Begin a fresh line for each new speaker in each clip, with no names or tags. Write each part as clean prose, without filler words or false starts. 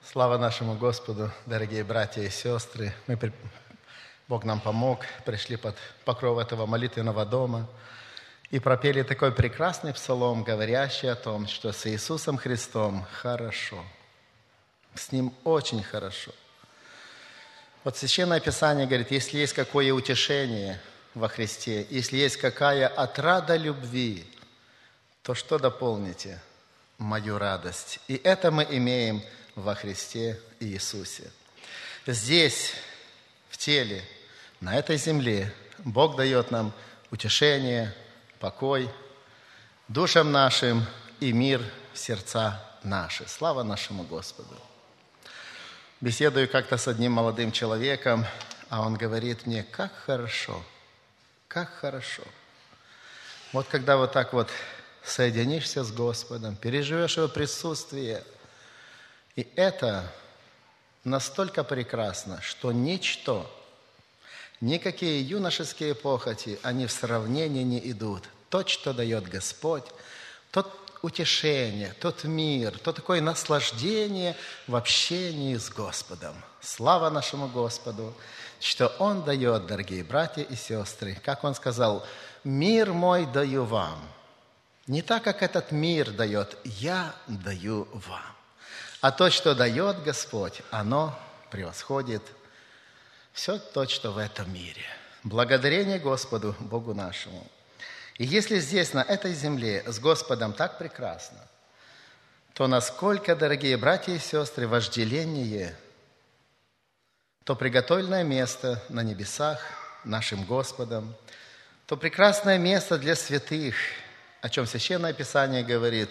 Слава нашему Господу, дорогие братья и сестры. Бог нам помог, пришли под покров этого молитвенного дома и пропели такой прекрасный псалом, говорящий о том, что с Иисусом Христом хорошо, с Ним очень хорошо. Вот Священное Писание говорит, если есть какое утешение во Христе, если есть какая отрада любви, то что дополните? Мою радость. И это мы имеем во Христе Иисусе. Здесь, в теле, на этой земле, Бог дает нам утешение, покой душам нашим и мир в сердца наши. Слава нашему Господу. Беседую как-то с одним молодым человеком, а он говорит мне, как хорошо, как хорошо. Вот когда вот так вот соединишься с Господом, переживешь Его присутствие, и это настолько прекрасно, что ничто, никакие юношеские похоти, они в сравнении не идут. То, что дает Господь, тот утешение, тот мир, то такое наслаждение в общении с Господом. Слава нашему Господу, что Он дает, дорогие братья и сестры. Как Он сказал, «Мир мой даю вам». Не так, как этот мир дает, я даю вам. А то, что дает Господь, оно превосходит все то, что в этом мире. Благодарение Господу, Богу нашему. И если здесь, на этой земле, с Господом так прекрасно, то насколько, дорогие братья и сестры, вожделение, то приготовленное место на небесах нашим Господом, то прекрасное место для святых, о чем Священное Писание говорит,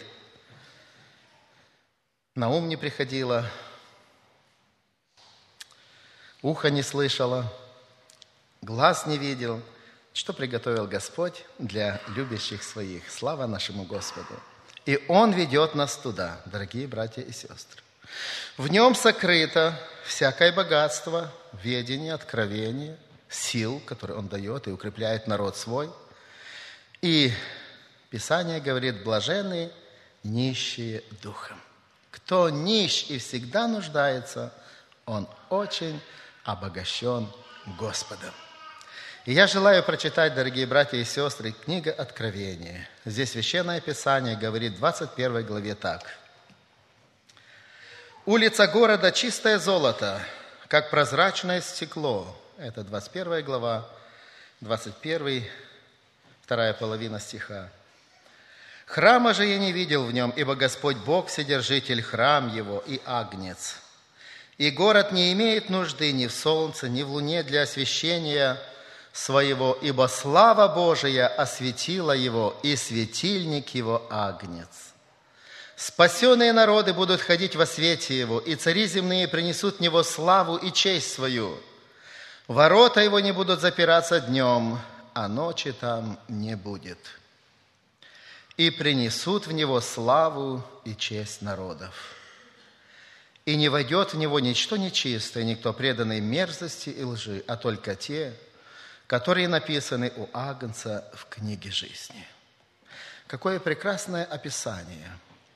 на ум не приходило, ухо не слышало, глаз не видел, что приготовил Господь для любящих своих. Слава нашему Господу! И Он ведет нас туда, дорогие братья и сестры. В Нем сокрыто всякое богатство, ведение, откровение, сил, которые Он дает и укрепляет народ свой. И Писание говорит, блаженны нищие духом. Кто нищ и всегда нуждается, он очень обогащен Господом. И я желаю прочитать, дорогие братья и сестры, книга Откровения. Здесь Священное Писание говорит в 21 главе так. «Улица города чистое золото, как прозрачное стекло». Это 21 глава, 21, вторая половина стиха. «Храма же я не видел в нем, ибо Господь Бог, Вседержитель, храм его и агнец. И город не имеет нужды ни в солнце, ни в луне для освещения своего, ибо слава Божия осветила его, и светильник его агнец. Спасенные народы будут ходить во свете его, и цари земные принесут в него славу и честь свою. Ворота его не будут запираться днем, а ночи там не будет. И принесут в него славу и честь народов. И не войдет в него ничто нечистое, никто преданный мерзости и лжи, а только те, которые написаны у Агнца в книге жизни». Какое прекрасное описание.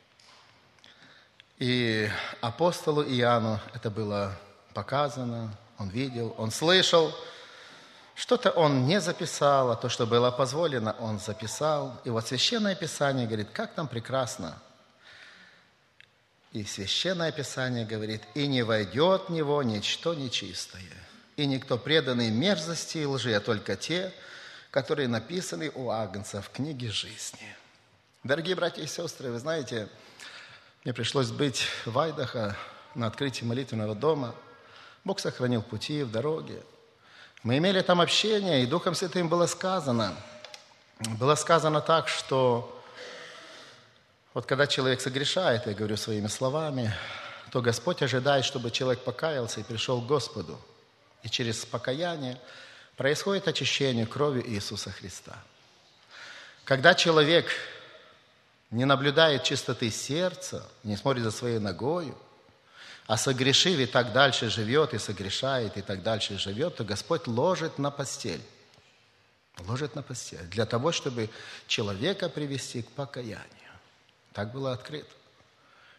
И апостолу Иоанну это было показано, он видел, он слышал. Что-то он не записал, а то, что было позволено, он записал. И вот Священное Писание говорит, как там прекрасно. И Священное Писание говорит, «И не войдет в него ничто нечистое, и никто преданный мерзости и лжи, а только те, которые написаны у Агнца в книге жизни». Дорогие братья и сестры, вы знаете, мне пришлось быть в Айдахо на открытии молитвенного дома. Бог сохранил пути в дороге. Мы имели там общение, и Духом Святым было сказано так, что вот когда человек согрешает, я говорю своими словами, то Господь ожидает, чтобы человек покаялся и пришел к Господу. И через покаяние происходит очищение кровью Иисуса Христа. Когда человек не наблюдает чистоты сердца, не смотрит за своей ногою, а согрешив и так дальше живет, и согрешает, и так дальше живет, то Господь ложит на постель. Ложит на постель. Для того, чтобы человека привести к покаянию. Так было открыто.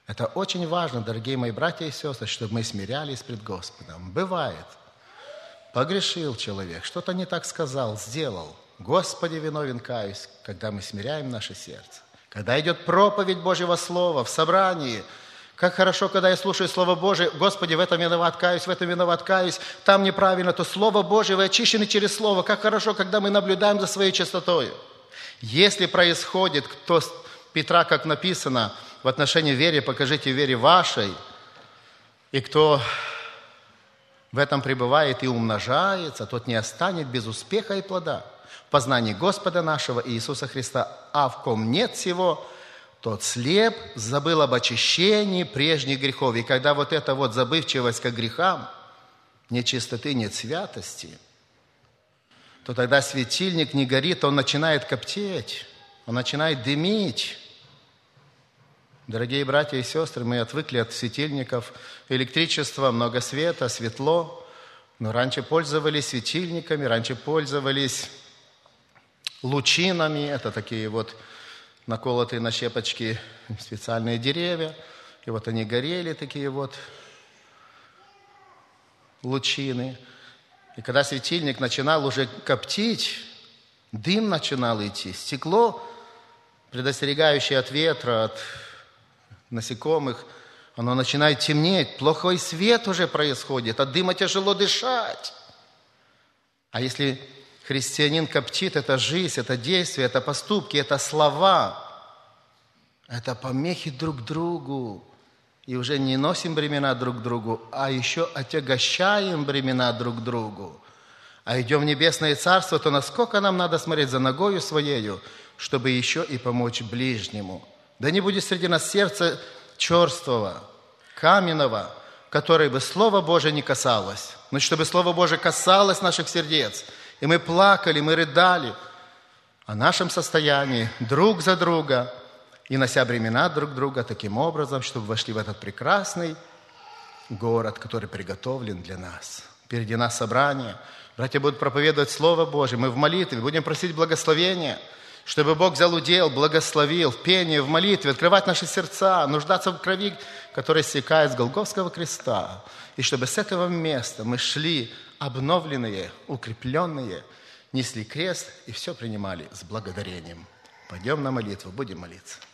Это очень важно, дорогие мои братья и сестры, чтобы мы смирялись пред Господом. Бывает, погрешил человек, что-то не так сказал, сделал. Господи, виновен, каюсь, когда мы смиряем наше сердце. Когда идет проповедь Божьего Слова в собрании, как хорошо, когда я слушаю Слово Божие, Господи, в этом виноват, каюсь, там неправильно, то Слово Божие, вы очищены через Слово. Как хорошо, когда мы наблюдаем за своей чистотою. Если происходит, кто Петра, как написано, в отношении веры, покажите вере вашей, и кто в этом пребывает и умножается, тот не останет без успеха и плода в познании Господа нашего Иисуса Христа. А в ком нет всего, тот слеп, забыл об очищении прежних грехов. И когда вот эта вот забывчивость к грехам, нет чистоты, нет святости, то тогда светильник не горит, он начинает коптеть, он начинает дымить. Дорогие братья и сестры, мы отвыкли от светильников, электричества, много света, светло. Но раньше пользовались светильниками, раньше пользовались лучинами. Это такие вот наколотые на щепочки специальные деревья. И вот они горели, такие вот лучины. И когда светильник начинал уже коптить, дым начинал идти, стекло, предостерегающее от ветра, от насекомых, оно начинает темнеть, плохой свет уже происходит, от дыма тяжело дышать. А если христианин коптит, это жизнь, это действие, это поступки, это слова, это помехи друг другу. И уже не носим бремена друг другу, а еще отягощаем бремена друг другу. А идем в небесное царство, то насколько нам надо смотреть за ногою своею, чтобы еще и помочь ближнему. Да не будет среди нас сердца черствого, каменного, которое бы Слово Божие не касалось. Но чтобы Слово Божие касалось наших сердец, и мы плакали, мы рыдали о нашем состоянии друг за друга, и нося бремена друг друга таким образом, чтобы вошли в этот прекрасный город, который приготовлен для нас. Впереди нас собрание. Братья будут проповедовать Слово Божие. Мы в молитве будем просить благословения, чтобы Бог взял удел, благословил в пении, в молитве, открывать наши сердца, нуждаться в крови, которая стекает с Голгофского креста. И чтобы с этого места мы шли обновленные, укрепленные, несли крест и все принимали с благодарением. Пойдем на молитву, будем молиться.